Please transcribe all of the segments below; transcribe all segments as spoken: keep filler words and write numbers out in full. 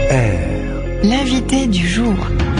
R. L'invité du jour.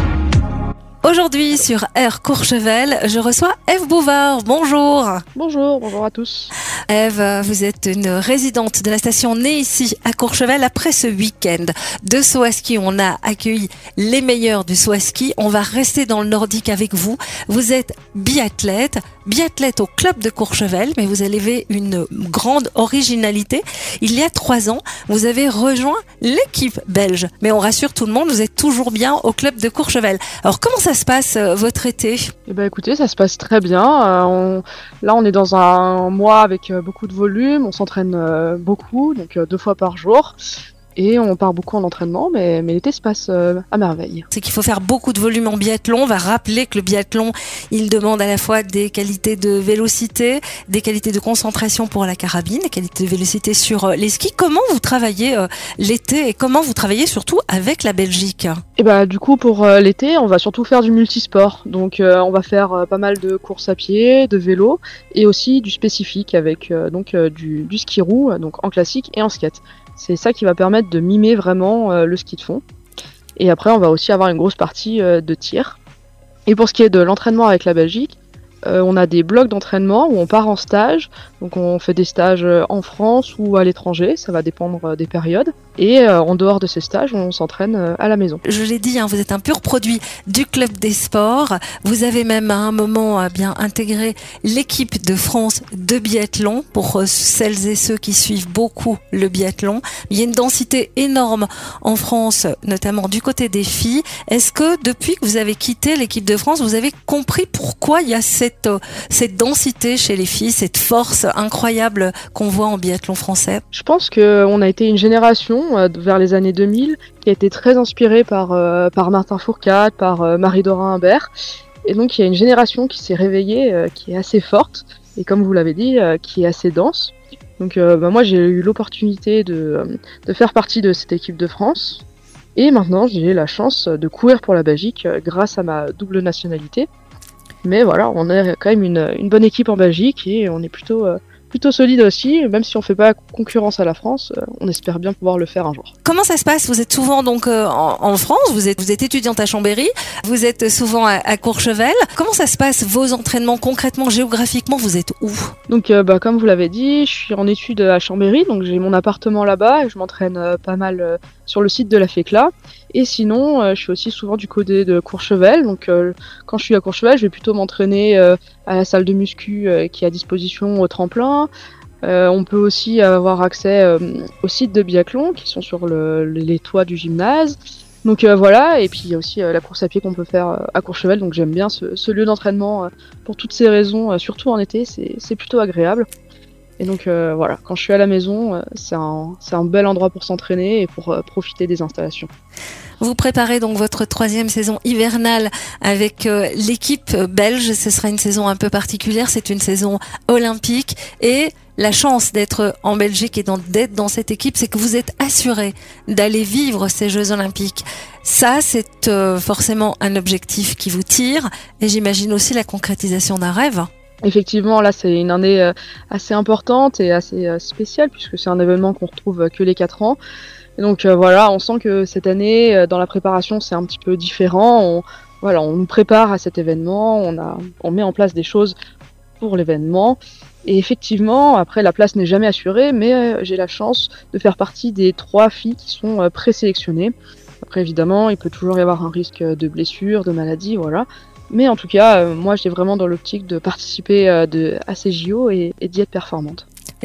Aujourd'hui sur R Courchevel, je reçois Ève Bouvard. Bonjour. Bonjour, bonjour à tous. Ève, vous êtes une résidente de la station née ici à Courchevel. Après ce week-end de saut à ski, on a accueilli les meilleurs du saut à ski. On va rester dans le nordique avec vous. Vous êtes biathlète, biathlète au club de Courchevel, mais vous avez une grande originalité. Il y a trois ans, vous avez rejoint l'équipe belge. Mais on rassure tout le monde, vous êtes toujours bien au club de Courchevel. Alors comment ça se passe euh, votre été ? Eh ben, écoutez, ça se passe très bien. Euh, on... Là, on est dans un mois avec euh, beaucoup de volume. On s'entraîne euh, beaucoup, donc euh, deux fois par jour. Et on part beaucoup en entraînement, mais, mais l'été se passe euh, à merveille. C'est qu'il faut faire beaucoup de volume en biathlon. On va rappeler que le biathlon, il demande à la fois des qualités de vélocité, des qualités de concentration pour la carabine, des qualités de vélocité sur euh, les skis. Comment vous travaillez euh, l'été et comment vous travaillez surtout avec la Belgique ? Et bah, du coup, pour euh, l'été, on va surtout faire du multisport. Donc, euh, on va faire euh, pas mal de courses à pied, de vélo et aussi du spécifique avec euh, donc euh, du, du ski roue, donc en classique et en skate. C'est ça qui va permettre de mimer vraiment euh, le ski de fond. Et après, on va aussi avoir une grosse partie euh, de tir. Et pour ce qui est de l'entraînement avec la Belgique, euh, on a des blocs d'entraînement où on part en stage. Donc on fait des stages en France ou à l'étranger, ça va dépendre euh, des périodes. Et euh, en dehors de ces stages, on s'entraîne euh, à la maison. Je l'ai dit, hein, vous êtes un pur produit du club des sports. Vous avez même à un moment euh, bien intégré l'équipe de France de biathlon pour euh, celles et ceux qui suivent beaucoup le biathlon. Il y a une densité énorme en France, notamment du côté des filles. Est-ce que depuis que vous avez quitté l'équipe de France, vous avez compris pourquoi il y a cette, euh, cette densité chez les filles, cette force incroyable qu'on voit en biathlon français ? Je pense qu'on a été une génération vers les années deux mille, qui a été très inspirée par, euh, par Martin Fourcade, par euh, Marie-Dora Imbert. Et donc il y a une génération qui s'est réveillée, euh, qui est assez forte, et comme vous l'avez dit, euh, qui est assez dense. Donc euh, bah, moi j'ai eu l'opportunité de, euh, de faire partie de cette équipe de France. Et maintenant j'ai la chance de courir pour la Belgique euh, grâce à ma double nationalité. Mais voilà, on est quand même une, une bonne équipe en Belgique et on est plutôt... Euh, plutôt solide aussi, même si on fait pas concurrence à la France, euh, on espère bien pouvoir le faire un jour. Comment ça se passe ? Vous êtes souvent donc euh, en, en France, vous êtes, vous êtes étudiante à Chambéry, vous êtes souvent à, à Courchevel. Comment ça se passe vos entraînements concrètement, géographiquement, vous êtes où ? Donc euh, bah, comme vous l'avez dit, je suis en études à Chambéry, donc j'ai mon appartement là-bas et je m'entraîne euh, pas mal euh, sur le site de la FECLA. Et sinon, euh, je suis aussi souvent du côté de Courchevel, donc euh, quand je suis à Courchevel, je vais plutôt m'entraîner euh, à la salle de muscu euh, qui est à disposition au tremplin. Euh, on peut aussi avoir accès euh, aux sites de biathlon qui sont sur le, les toits du gymnase. Donc euh, voilà, et puis il y a aussi euh, la course à pied qu'on peut faire euh, à Courchevel, donc j'aime bien ce, ce lieu d'entraînement euh, pour toutes ces raisons, euh, surtout en été, c'est, c'est plutôt agréable. Et donc euh, voilà, quand je suis à la maison, euh, c'est, un, c'est un bel endroit pour s'entraîner et pour euh, profiter des installations. Vous préparez donc votre troisième saison hivernale avec euh, l'équipe belge. Ce sera une saison un peu particulière, c'est une saison olympique. Et la chance d'être en Belgique et d'être dans cette équipe, c'est que vous êtes assuré d'aller vivre ces Jeux olympiques. Ça, c'est euh, forcément un objectif qui vous tire. Et j'imagine aussi la concrétisation d'un rêve. Effectivement, là, c'est une année euh, assez importante et assez euh, spéciale puisque c'est un événement qu'on retrouve euh, que les quatre ans. Et donc euh, voilà, on sent que cette année, euh, dans la préparation, c'est un petit peu différent. On, voilà, on nous prépare à cet événement, on, a, on met en place des choses pour l'événement. Et effectivement, après, la place n'est jamais assurée, mais euh, j'ai la chance de faire partie des trois filles qui sont euh, présélectionnées. Après, évidemment, il peut toujours y avoir un risque de blessure, de maladie, voilà. Mais en tout cas, euh, moi, j'ai vraiment dans l'optique de participer euh, de, à ces J O et, et d'y être performante.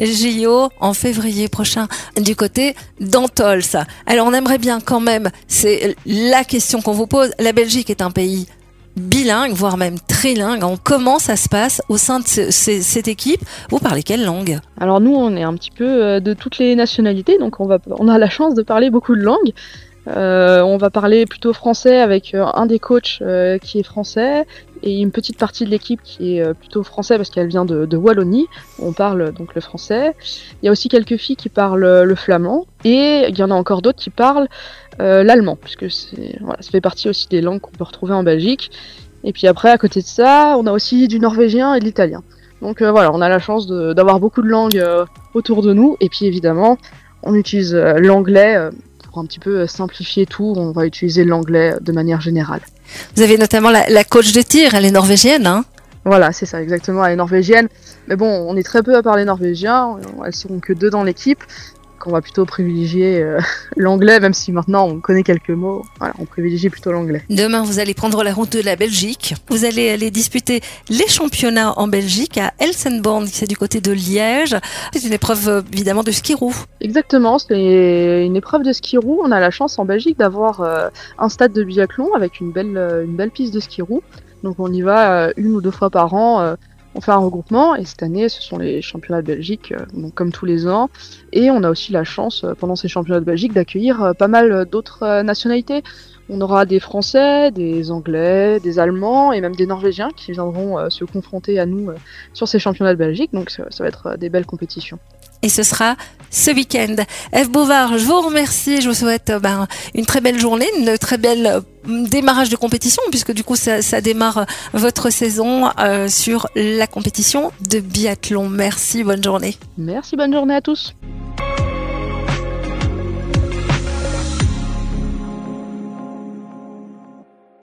J O en février prochain du côté d'Antols. Alors on aimerait bien quand même, c'est la question qu'on vous pose, la Belgique est un pays bilingue, voire même trilingue. Comment ça se passe au sein de ce, ce, cette équipe ? Vous parlez quelle langue ? Alors nous, on est un petit peu de toutes les nationalités, donc on, va, on a la chance de parler beaucoup de langues. Euh, on va parler plutôt français avec euh, un des coachs euh, qui est français et une petite partie de l'équipe qui est euh, plutôt français parce qu'elle vient de, de Wallonie. On parle donc le français. Il y a aussi quelques filles qui parlent le flamand et il y en a encore d'autres qui parlent euh, l'allemand puisque c'est, voilà, ça fait partie aussi des langues qu'on peut retrouver en Belgique. Et puis après, à côté de ça, on a aussi du norvégien et de l'italien. Donc euh, voilà, on a la chance de, d'avoir beaucoup de langues euh, autour de nous et puis évidemment, on utilise euh, l'anglais euh, pour un petit peu simplifier tout, on va utiliser l'anglais de manière générale. Vous avez notamment la, la coach de tir, elle est norvégienne, hein? Voilà, c'est ça, exactement, elle est norvégienne. Mais bon, on est très peu à parler norvégien, elles seront que deux dans l'équipe. On va plutôt privilégier euh, l'anglais, même si maintenant on connaît quelques mots. Voilà, on privilégie plutôt l'anglais. Demain, vous allez prendre la route de la Belgique. Vous allez aller disputer les championnats en Belgique à Elsenborn, c'est du côté de Liège. C'est une épreuve évidemment de ski roue. Exactement, c'est une épreuve de ski roue. On a la chance en Belgique d'avoir euh, un stade de biathlon avec une belle, euh, une belle piste de ski roue. Donc on y va euh, une ou deux fois par an. Euh, On fait un regroupement et cette année ce sont les championnats de Belgique, donc comme tous les ans. Et on a aussi la chance pendant ces championnats de Belgique d'accueillir pas mal d'autres nationalités. On aura des Français, des Anglais, des Allemands et même des Norvégiens qui viendront se confronter à nous sur ces championnats de Belgique. Donc ça va être des belles compétitions. Et ce sera ce week-end. Ève Bovard, je vous remercie. Je vous souhaite ben, une très belle journée, une très belle démarrage de compétition, puisque du coup ça, ça démarre votre saison euh, sur la compétition de biathlon. Merci, bonne journée. Merci, bonne journée à tous.